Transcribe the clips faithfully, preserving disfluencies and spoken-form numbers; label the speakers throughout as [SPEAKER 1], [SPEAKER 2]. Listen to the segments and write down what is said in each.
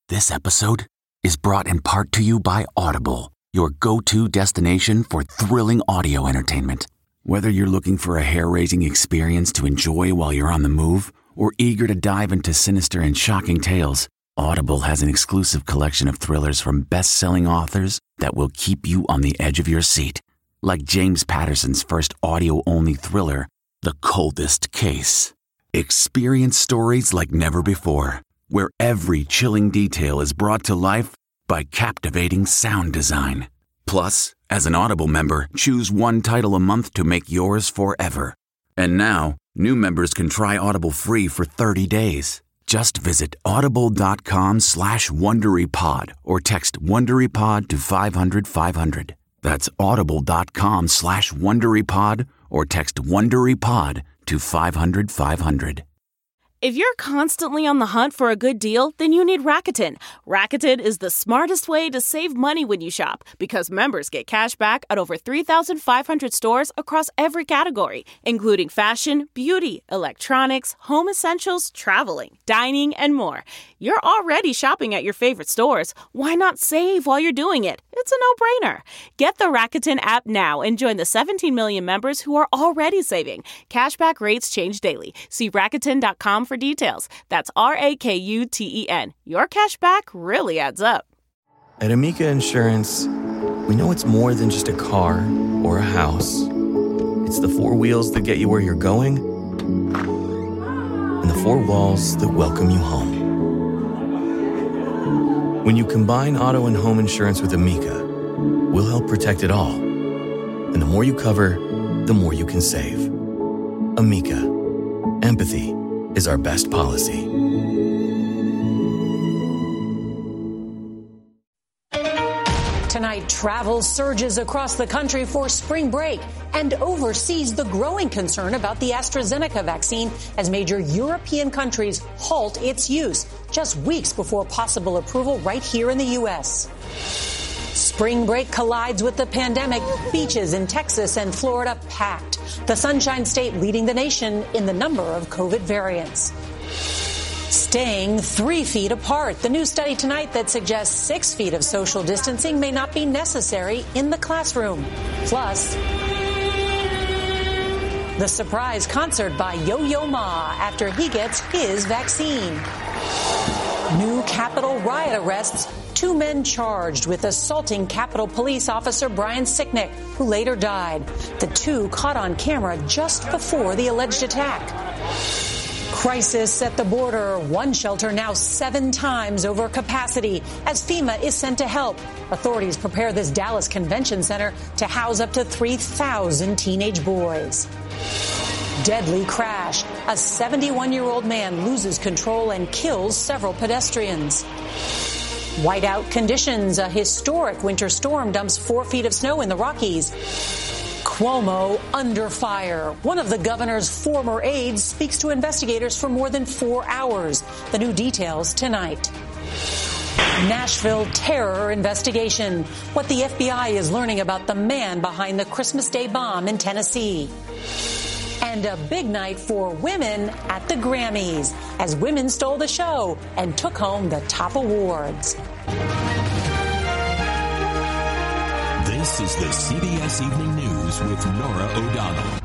[SPEAKER 1] This episode is brought in part to you by Audible, your go-to destination for thrilling audio entertainment. Whether you're looking for a hair-raising experience to enjoy while you're on the move or eager to dive into sinister and shocking tales, Audible has an exclusive collection of thrillers from best-selling authors that will keep you on the edge of your seat. Like James Patterson's first audio-only thriller, The Coldest Case. Experience stories like never before, where every chilling detail is brought to life by captivating sound design. Plus, as an Audible member, choose one title a month to make yours forever. And now, new members can try Audible free for thirty days. Just visit audible.com slash WonderyPod or text WonderyPod to five hundred five hundred. That's audible.com slash WonderyPod or text WonderyPod to five hundred five hundred.
[SPEAKER 2] If you're constantly on the hunt for a good deal, then you need Rakuten. Rakuten is the smartest way to save money when you shop because members get cash back at over three thousand five hundred stores across every category, including fashion, beauty, electronics, home essentials, traveling, dining, and more. You're already shopping at your favorite stores. Why not save while you're doing it? It's a no-brainer. Get the Rakuten app now and join the seventeen million members who are already saving. Cashback rates change daily. See Rakuten dot com for details. That's R A K U T E N. Your cashback really adds up.
[SPEAKER 3] At Amica Insurance, we know it's more than just a car or a house. It's the four wheels that get you where you're going and the four walls that welcome you home. When you combine auto and home insurance with Amica, we'll help protect it all. And the more you cover, the more you can save. Amica. Empathy is our best policy.
[SPEAKER 4] Tonight, travel surges across the country for spring break and oversees the growing concern about the AstraZeneca vaccine as major European countries halt its use just weeks before possible approval right here in the U S. Spring break collides with the pandemic. Beaches in Texas and Florida packed. The Sunshine State leading the nation in the number of COVID variants. Staying three feet apart. The new study tonight that suggests six feet of social distancing may not be necessary in the classroom. Plus, the surprise concert by Yo-Yo Ma after he gets his vaccine. New Capitol riot arrests. Two men charged with assaulting Capitol Police Officer Brian Sicknick, who later died. The two caught on camera just before the alleged attack. Crisis at the border. One shelter now seven times over capacity as FEMA is sent to help. Authorities prepare this Dallas Convention Center to house up to three thousand teenage boys. Deadly crash. A seventy-one-year-old man loses control and kills several pedestrians. Whiteout conditions. A historic winter storm dumps four feet of snow in the Rockies. Cuomo under fire. One of the governor's former aides speaks to investigators for more than four hours. The new details tonight. Nashville terror investigation. What the F B I is learning about the man behind the Christmas Day bomb in Tennessee. And a big night for women at the Grammys as women stole the show and took home the top awards.
[SPEAKER 5] This is the C B S Evening News with Norah O'Donnell.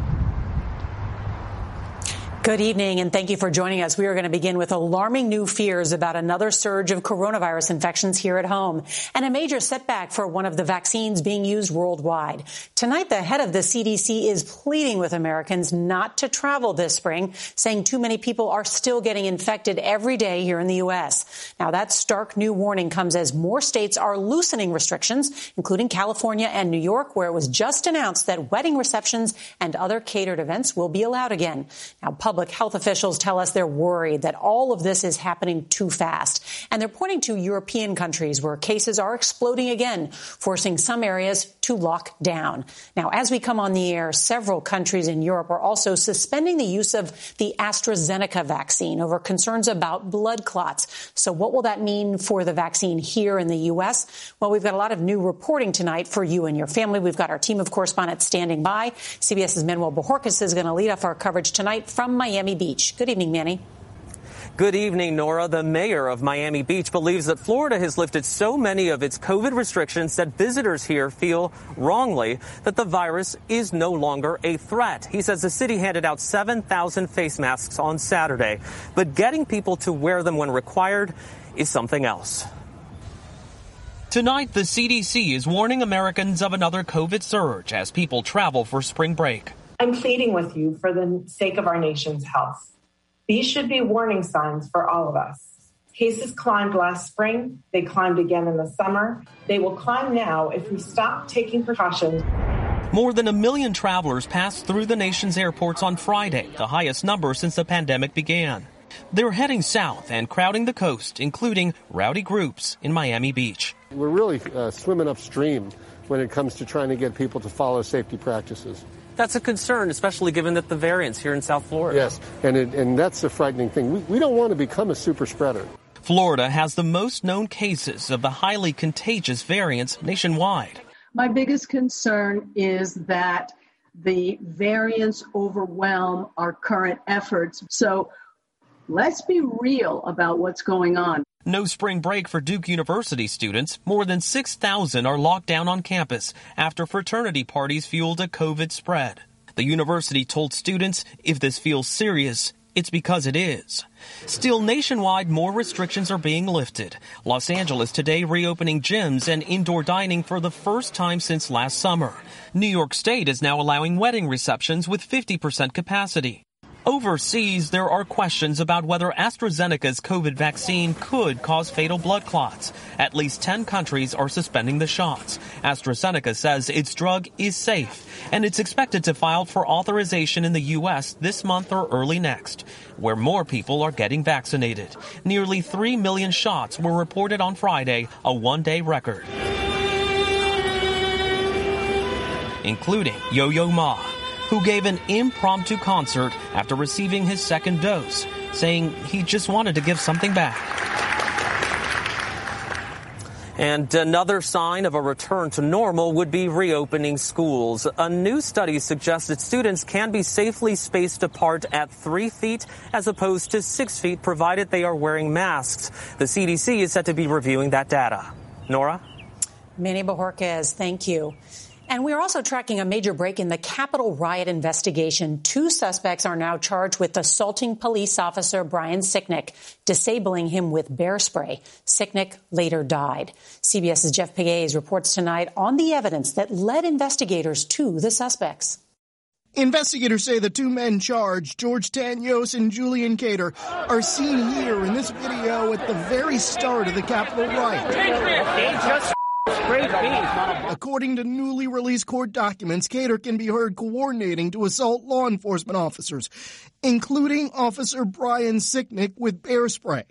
[SPEAKER 4] Good evening, and thank you for joining us. We are going to begin with alarming new fears about another surge of coronavirus infections here at home and a major setback for one of the vaccines being used worldwide. Tonight, the head of the C D C is pleading with Americans not to travel this spring, saying too many people are still getting infected every day here in the U S. Now, that stark new warning comes as more states are loosening restrictions, including California and New York, where it was just announced that wedding receptions and other catered events will be allowed again. Now, public health officials tell us they're worried that all of this is happening too fast. And they're pointing to European countries where cases are exploding again, forcing some areas to lock down. Now, as we come on the air, several countries in Europe are also suspending the use of the AstraZeneca vaccine over concerns about blood clots. So what will that mean for the vaccine here in the U S? Well, we've got a lot of new reporting tonight for you and your family. We've got our team of correspondents standing by. CBS's Manuel Bojorquez is going to lead off our coverage tonight from Miami Beach. Good evening, Manny.
[SPEAKER 6] Good evening, Nora. The mayor of Miami Beach believes that Florida has lifted so many of its COVID restrictions that visitors here feel wrongly that the virus is no longer a threat. He says the city handed out seven thousand face masks on Saturday, but getting people to wear them when required is something else.
[SPEAKER 7] Tonight, the C D C is warning Americans of another COVID surge as people travel for spring break.
[SPEAKER 8] I'm pleading with you for the sake of our nation's health. These should be warning signs for all of us. Cases climbed last spring. They climbed again in the summer. They will climb now if we stop taking precautions.
[SPEAKER 7] More than a million travelers passed through the nation's airports on Friday, the highest number since the pandemic began. They're heading south and crowding the coast, including rowdy groups in Miami Beach.
[SPEAKER 9] We're really uh, swimming upstream when it comes to trying to get people to follow safety practices.
[SPEAKER 6] That's a concern, especially given that the variant's here in South Florida.
[SPEAKER 9] Yes, and it, and that's a frightening thing. We, we don't want to become a super spreader.
[SPEAKER 7] Florida has the most known cases of the highly contagious variants nationwide.
[SPEAKER 10] My biggest concern is that the variants overwhelm our current efforts. So let's be real about what's going on.
[SPEAKER 7] No spring break for Duke University students. More than six thousand are locked down on campus after fraternity parties fueled a COVID spread. The university told students if this feels serious, it's because it is. Still, nationwide, more restrictions are being lifted. Los Angeles today reopening gyms and indoor dining for the first time since last summer. New York State is now allowing wedding receptions with fifty percent capacity. Overseas, there are questions about whether AstraZeneca's COVID vaccine could cause fatal blood clots. At least ten countries are suspending the shots. AstraZeneca says its drug is safe, and it's expected to file for authorization in the U S this month or early next, where more people are getting vaccinated. Nearly three million shots were reported on Friday, a one-day record, including Yo-Yo Ma, who gave an impromptu concert after receiving his second dose, saying he just wanted to give something back.
[SPEAKER 6] And another sign of a return to normal would be reopening schools. A new study suggests that students can be safely spaced apart at three feet as opposed to six feet, provided they are wearing masks. The C D C is set to be reviewing that data. Nora?
[SPEAKER 4] Manny Bojorquez, thank you. And we are also tracking a major break in the Capitol riot investigation. Two suspects are now charged with assaulting police officer Brian Sicknick, disabling him with bear spray. Sicknick later died. CBS's Jeff Pegues reports tonight on the evidence that led investigators to the suspects.
[SPEAKER 11] Investigators say the two men charged, George Tanyos and Julian Cater, are seen here in this video at the very start of the Capitol riot. According to newly released court documents, Cater can be heard coordinating to assault law enforcement officers, including Officer Brian Sicknick with bear spray.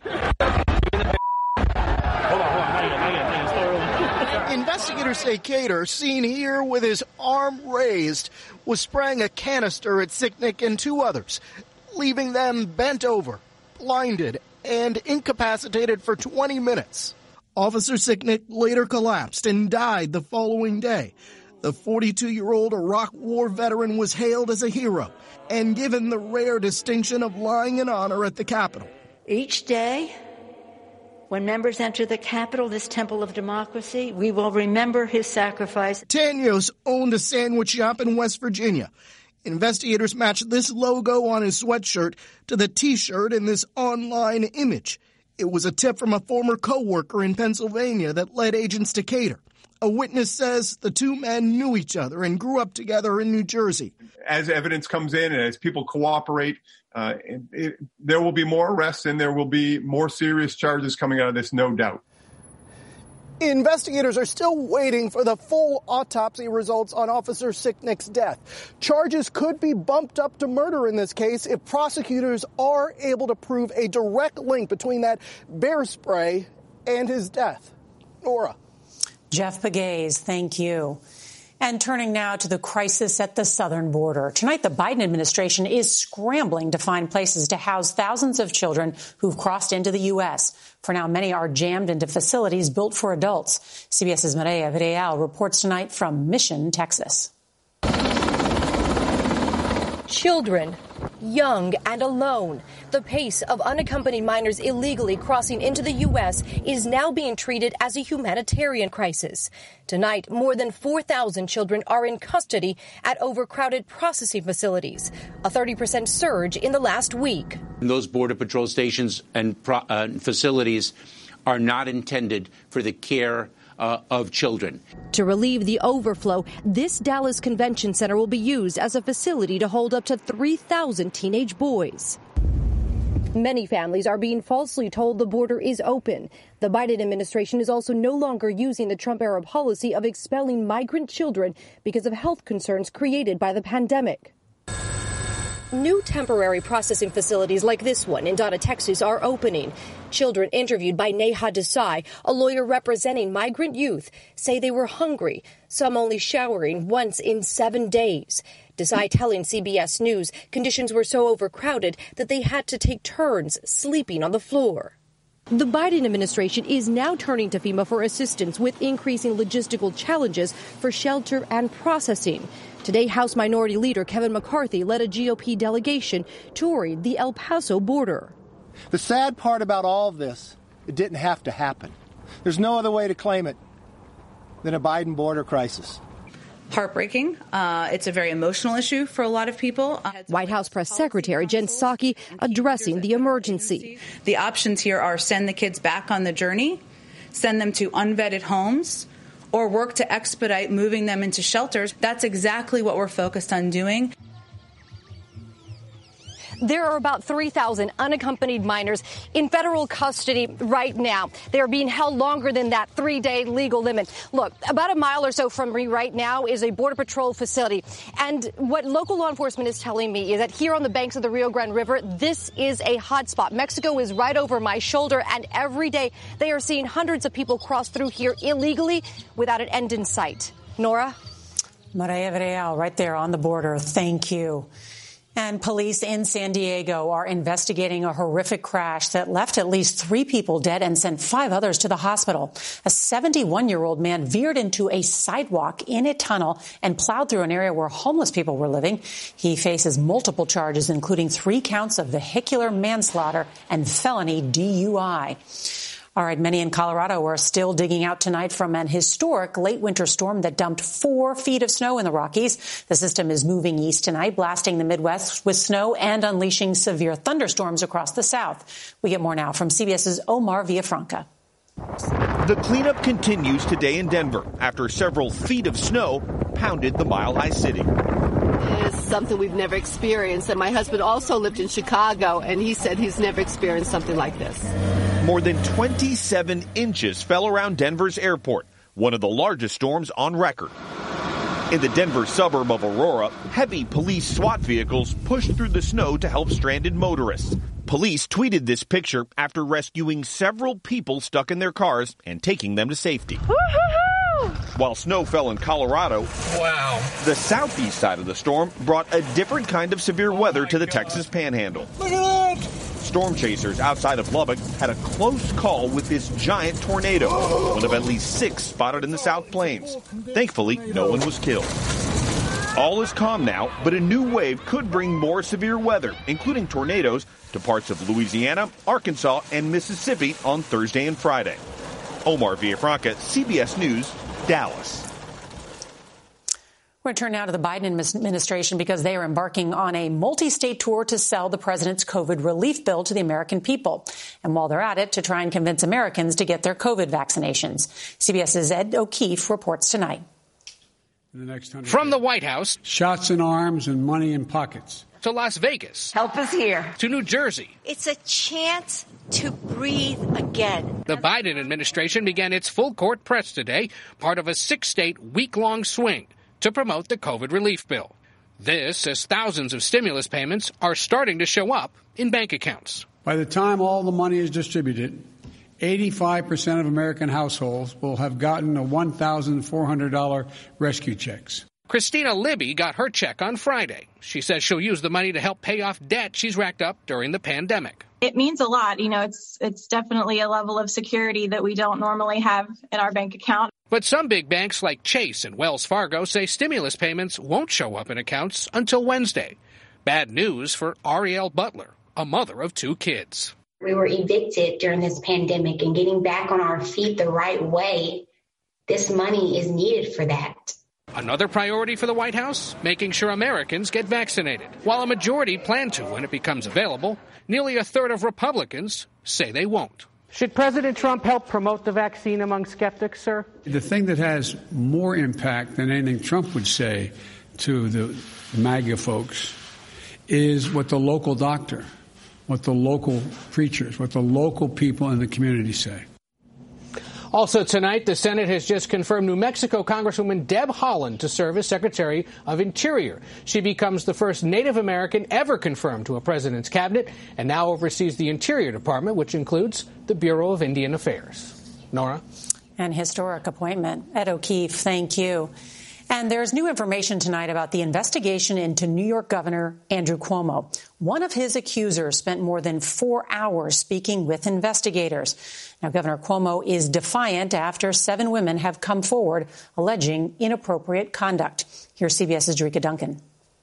[SPEAKER 11] Investigators say Cater, seen here with his arm raised, was spraying a canister at Sicknick and two others, leaving them bent over, blinded, and incapacitated for twenty minutes. Officer Sicknick later collapsed and died the following day. The forty-two-year-old Iraq War veteran was hailed as a hero and given the rare distinction of lying in honor at the Capitol.
[SPEAKER 12] Each day, when members enter the Capitol, this temple of democracy, we will remember his sacrifice.
[SPEAKER 11] Tanyos owned a sandwich shop in West Virginia. Investigators matched this logo on his sweatshirt to the T-shirt in this online image. It was a tip from a former co-worker in Pennsylvania that led agents to Cater. A witness says the two men knew each other and grew up together in New Jersey.
[SPEAKER 13] As evidence comes in and as people cooperate, uh, it, it, there will be more arrests and there will be more serious charges coming out of this, no doubt.
[SPEAKER 11] Investigators are still waiting for the full autopsy results on Officer Sicknick's death. Charges could be bumped up to murder in this case if prosecutors are able to prove a direct link between that bear spray and his death. Nora.
[SPEAKER 4] Jeff Pegues, thank you. And turning now to the crisis at the southern border. Tonight, the Biden administration is scrambling to find places to house thousands of children who've crossed into the U S. For now, many are jammed into facilities built for adults. CBS's Maria Villarreal reports tonight from Mission, Texas.
[SPEAKER 14] Children young and alone. The pace of unaccompanied minors illegally crossing into the U S is now being treated as a humanitarian crisis. Tonight, more than four thousand children are in custody at overcrowded processing facilities, a thirty percent surge in the last week.
[SPEAKER 15] Those Border Patrol stations and pro- uh, facilities are not intended for the care Uh, of children.
[SPEAKER 14] To relieve the overflow, this Dallas Convention Center will be used as a facility to hold up to three thousand teenage boys. Many families are being falsely told the border is open. The Biden administration is also no longer using the Trump-era policy of expelling migrant children because of health concerns created by the pandemic. New temporary processing facilities like this one in Donna, Texas, are opening. Children interviewed by Neha Desai, a lawyer representing migrant youth, say they were hungry, some only showering once in seven days. Desai telling C B S News conditions were so overcrowded that they had to take turns sleeping on the floor. The Biden administration is now turning to FEMA for assistance with increasing logistical challenges for shelter and processing. Today, House Minority Leader Kevin McCarthy led a G O P delegation touring the El Paso border.
[SPEAKER 11] The sad part about all of this, it didn't have to happen. There's no other way to claim it than a Biden border crisis.
[SPEAKER 16] Heartbreaking. Uh, it's a very emotional issue for a lot of people. Uh,
[SPEAKER 14] White House Press Secretary Jen Psaki addressing the emergency.
[SPEAKER 16] The options here are send the kids back on the journey, send them to unvetted homes, or work to expedite moving them into shelters. That's exactly what we're focused on doing.
[SPEAKER 14] There are about three thousand unaccompanied minors in federal custody right now. They are being held longer than that three-day legal limit. Look, about a mile or so from me right now is a Border Patrol facility. And what local law enforcement is telling me is that here on the banks of the Rio Grande River, this is a hot spot. Mexico is right over my shoulder, and every day they are seeing hundreds of people cross through here illegally without an end in sight. Nora?
[SPEAKER 4] Maria Villarreal, right there on the border. Thank you. And police in San Diego are investigating a horrific crash that left at least three people dead and sent five others to the hospital. A seventy-one-year-old man veered into a sidewalk in a tunnel and plowed through an area where homeless people were living. He faces multiple charges, including three counts of vehicular manslaughter and felony D U I. All right, many in Colorado are still digging out tonight from an historic late winter storm that dumped four feet of snow in the Rockies. The system is moving east tonight, blasting the Midwest with snow and unleashing severe thunderstorms across the south. We get more now from CBS's Omar Villafranca.
[SPEAKER 17] The cleanup continues today in Denver after several feet of snow pounded the mile-high city.
[SPEAKER 18] It is something we've never experienced, and my husband also lived in Chicago, and he said he's never experienced something like this.
[SPEAKER 17] More than twenty-seven inches fell around Denver's airport, one of the largest storms on record. In the Denver suburb of Aurora, heavy police SWAT vehicles pushed through the snow to help stranded motorists. Police tweeted this picture after rescuing several people stuck in their cars and taking them to safety. Woo-hoo-hoo! While snow fell in Colorado, wow, the southeast side of the storm brought a different kind of severe weather oh to the God. Texas Panhandle. Look at that! Storm chasers outside of Lubbock had a close call with this giant tornado, one of at least six spotted in the South Plains. Thankfully, no one was killed. All is calm now, but a new wave could bring more severe weather, including tornadoes, to parts of Louisiana, Arkansas, and Mississippi on Thursday and Friday. Omar Villafranca, C B S News, Dallas.
[SPEAKER 4] We're going to turn now to the Biden administration because they are embarking on a multi-state tour to sell the president's COVID relief bill to the American people. And while they're at it, to try and convince Americans to get their COVID vaccinations. CBS's Ed O'Keefe reports tonight.
[SPEAKER 19] From the White House,
[SPEAKER 20] shots in arms and money in pockets,
[SPEAKER 19] to Las Vegas,
[SPEAKER 21] help is here,
[SPEAKER 19] to New Jersey.
[SPEAKER 21] It's a chance to breathe again.
[SPEAKER 19] The Biden administration began its full court press today, part of a six-state week-long swing to promote the COVID relief bill. This as thousands of stimulus payments are starting to show up in bank accounts.
[SPEAKER 20] By the time all the money is distributed, eighty-five percent of American households will have gotten a one thousand four hundred dollars rescue checks.
[SPEAKER 19] Christina Libby got her check on Friday. She says she'll use the money to help pay off debt she's racked up during the pandemic.
[SPEAKER 22] It means a lot. You know, it's it's definitely a level of security that we don't normally have in our bank account.
[SPEAKER 19] But some big banks like Chase and Wells Fargo say stimulus payments won't show up in accounts until Wednesday. Bad news for Ariel Butler, a mother of two kids.
[SPEAKER 1] We were evicted during this pandemic, and getting back on our feet the right way, this money is needed for that.
[SPEAKER 19] Another priority for the White House, making sure Americans get vaccinated. While a majority plan to when it becomes available, nearly a third of Republicans say they won't.
[SPEAKER 2] Should President Trump help promote the vaccine among skeptics, sir?
[SPEAKER 20] The thing that has more impact than anything Trump would say to the MAGA folks is what the local doctor, what the local preachers, what the local people in the community say.
[SPEAKER 19] Also tonight, the Senate has just confirmed New Mexico Congresswoman Deb Haaland to serve as Secretary of Interior. She becomes the first Native American ever confirmed to a president's cabinet and now oversees the Interior Department, which includes the Bureau of Indian Affairs. Nora?
[SPEAKER 4] An historic appointment. Ed O'Keefe, thank you. And there's new information tonight about the investigation into New York Governor Andrew Cuomo. One of his accusers spent more than four hours speaking with investigators. Now, Governor Cuomo is defiant after seven women have come forward alleging inappropriate conduct. Here's CBS's Jerika Duncan.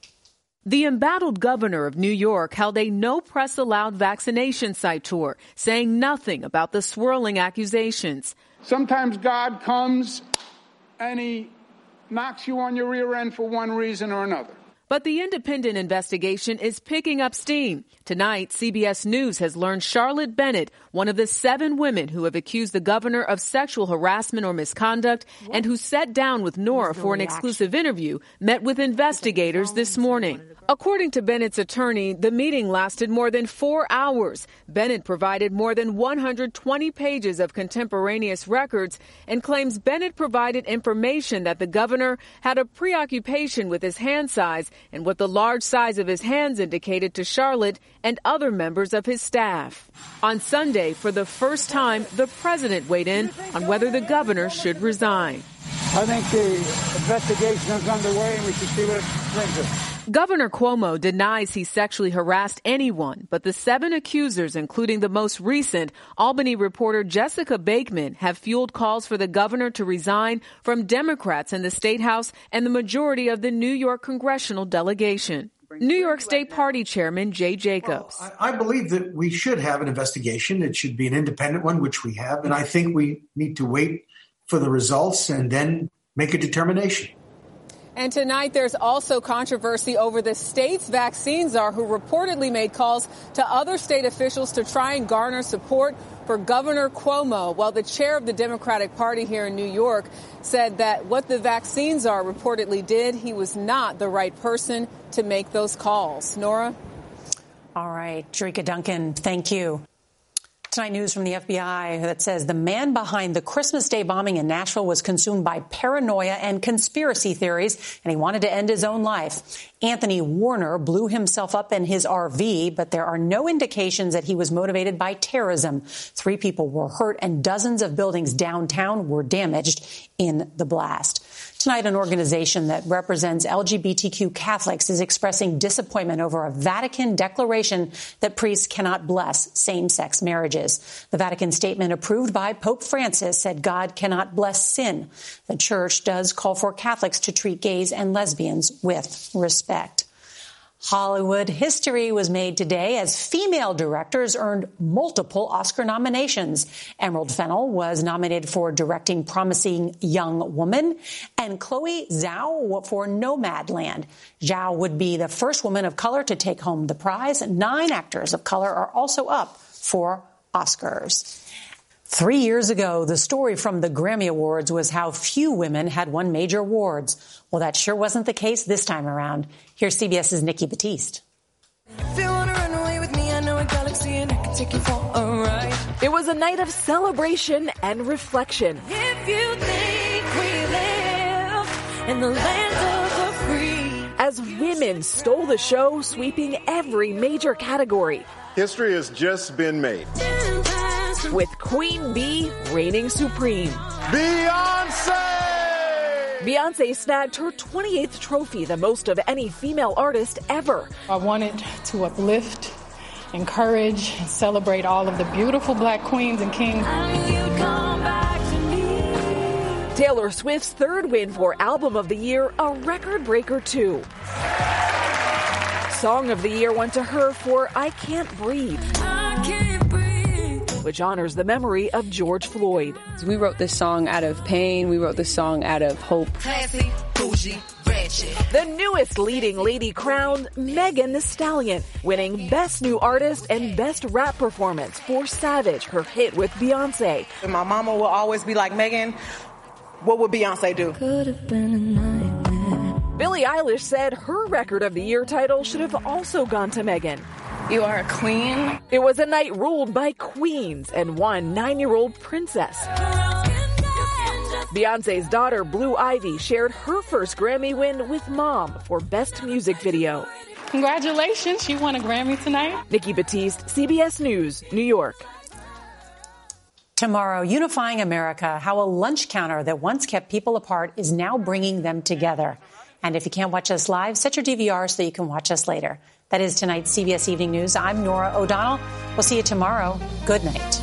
[SPEAKER 23] The embattled governor of New York held a no press allowed vaccination site tour, saying nothing about the swirling accusations.
[SPEAKER 24] Sometimes God comes and he knocks you on your rear end for one reason or another.
[SPEAKER 23] But the independent investigation is picking up steam. Tonight, C B S News has learned Charlotte Bennett, one of the seven women who have accused the governor of sexual harassment or misconduct and who sat down with Nora for an exclusive interview, met with investigators this morning. According to Bennett's attorney, the meeting lasted more than four hours. Bennett provided more than one hundred twenty pages of contemporaneous records and claims Bennett provided information that the governor had a preoccupation with his hand size and what the large size of his hands indicated to Charlotte and other members of his staff. On Sunday, for the first time, the president weighed in on whether the governor should resign.
[SPEAKER 24] I think the investigation is underway and we should see what it brings us.
[SPEAKER 23] Governor Cuomo denies he sexually harassed anyone, but the seven accusers, including the most recent, Albany reporter Jessica Bakeman, have fueled calls for the governor to resign from Democrats in the State House and the majority of the New York congressional delegation. New York State Party Chairman Jay Jacobs.
[SPEAKER 25] Well, I believe that we should have an investigation. It should be an independent one, which we have. And I think we need to wait for the results and then make a determination.
[SPEAKER 26] And tonight, there's also controversy over the state's vaccine czar who reportedly made calls to other state officials to try and garner support for Governor Cuomo. Well, the chair of the Democratic Party here in New York said that what the vaccine czar reportedly did, he was not the right person to make those calls. Nora?
[SPEAKER 4] All right. Jerika Duncan, thank you. Tonight, news from the F B I that says the man behind the Christmas Day bombing in Nashville was consumed by paranoia and conspiracy theories, and he wanted to end his own life. Anthony Warner blew himself up in his R V, but there are no indications that he was motivated by terrorism. Three people were hurt and dozens of buildings downtown were damaged in the blast. Tonight, an organization that represents L G B T Q Catholics is expressing disappointment over a Vatican declaration that priests cannot bless same-sex marriages. The Vatican statement approved by Pope Francis said God cannot bless sin. The church does call for Catholics to treat gays and lesbians with respect. Hollywood history was made today as female directors earned multiple Oscar nominations. Emerald Fennell was nominated for directing Promising Young Woman and Chloe Zhao for Nomadland. Zhao would be the first woman of color to take home the prize. Nine actors of color are also up for Oscars. Three years ago, the story from the Grammy Awards was how few women had won major awards. Well, that sure wasn't the case this time around. Here's CBS's Nikki Batiste.
[SPEAKER 27] It was a night of celebration and reflection.
[SPEAKER 28] If you think we live in the land of the free.
[SPEAKER 27] As women stole the show, sweeping every major category.
[SPEAKER 29] History has just been made.
[SPEAKER 27] With Queen Bee reigning supreme.
[SPEAKER 29] Beyonce!
[SPEAKER 27] Beyonce snagged her twenty-eighth trophy, the most of any female artist ever.
[SPEAKER 30] I wanted to uplift, encourage, and celebrate all of the beautiful black queens and kings.
[SPEAKER 27] Taylor Swift's third win for Album of the Year, a record breaker too. Song of the Year went to her for I Can't Breathe,
[SPEAKER 28] I can't breathe.
[SPEAKER 27] which honors the memory of George Floyd.
[SPEAKER 3] We wrote this song out of pain. We wrote this song out of hope.
[SPEAKER 28] Classy, bougie, ratchet.
[SPEAKER 27] The newest leading lady crowned Megan Thee Stallion, winning Best New Artist and Best Rap Performance for Savage, her hit with Beyonce.
[SPEAKER 5] And my mama will always be like, Megan, what would Beyonce do?
[SPEAKER 28] Could have been a nightmare.
[SPEAKER 27] Billie Eilish said her Record of the Year title should have also gone to Megan.
[SPEAKER 5] You are a queen.
[SPEAKER 27] It was a night ruled by queens and one nine-year-old princess. Beyonce's daughter, Blue Ivy, shared her first Grammy win with Mom for Best Music Video.
[SPEAKER 30] Congratulations, she won a Grammy tonight.
[SPEAKER 27] Nikki Batiste, C B S News, New York.
[SPEAKER 4] Tomorrow, Unifying America, how a lunch counter that once kept people apart is now bringing them together. And if you can't watch us live, set your D V R so you can watch us later. That is tonight's C B S Evening News. I'm Norah O'Donnell. We'll see you tomorrow. Good night.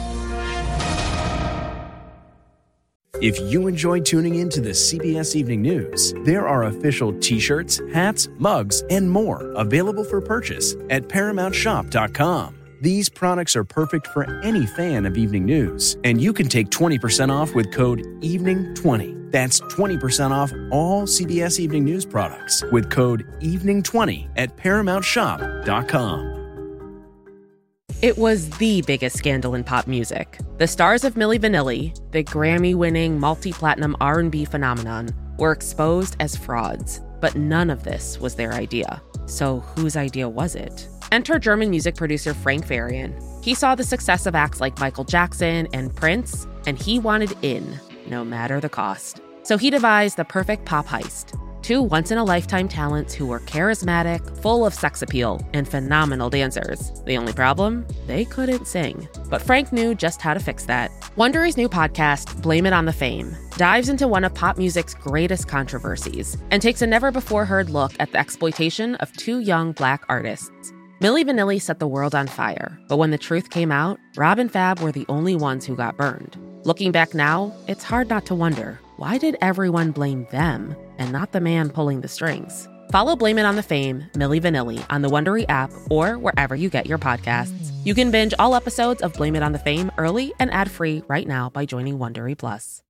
[SPEAKER 6] If you enjoyed tuning in to the C B S Evening News, there are official t-shirts, hats, mugs, and more available for purchase at paramount shop dot com. These products are perfect for any fan of evening news, and you can take twenty percent off with code evening twenty. That's twenty percent off all C B S Evening News products with code evening twenty at paramount shop dot com.
[SPEAKER 7] It was the biggest scandal in pop music. The stars of Milli Vanilli, the Grammy-winning multi-platinum R and B phenomenon, were exposed as frauds. But none of this was their idea. So whose idea was it? Enter German music producer Frank Farian. He saw the success of acts like Michael Jackson and Prince, and he wanted in, no matter the cost. So he devised the perfect pop heist. Two once-in-a-lifetime talents who were charismatic, full of sex appeal, and phenomenal dancers. The only problem? They couldn't sing. But Frank knew just how to fix that. Wondery's new podcast, Blame It on the Fame, dives into one of pop music's greatest controversies and takes a never-before-heard look at the exploitation of two young Black artists. Milli Vanilli set the world on fire, but when the truth came out, Rob and Fab were the only ones who got burned. Looking back now, it's hard not to wonder, why did everyone blame them and not the man pulling the strings? Follow Blame It on the Fame, Milli Vanilli, on the Wondery app or wherever you get your podcasts. You can binge all episodes of Blame It on the Fame early and ad-free right now by joining Wondery Plus.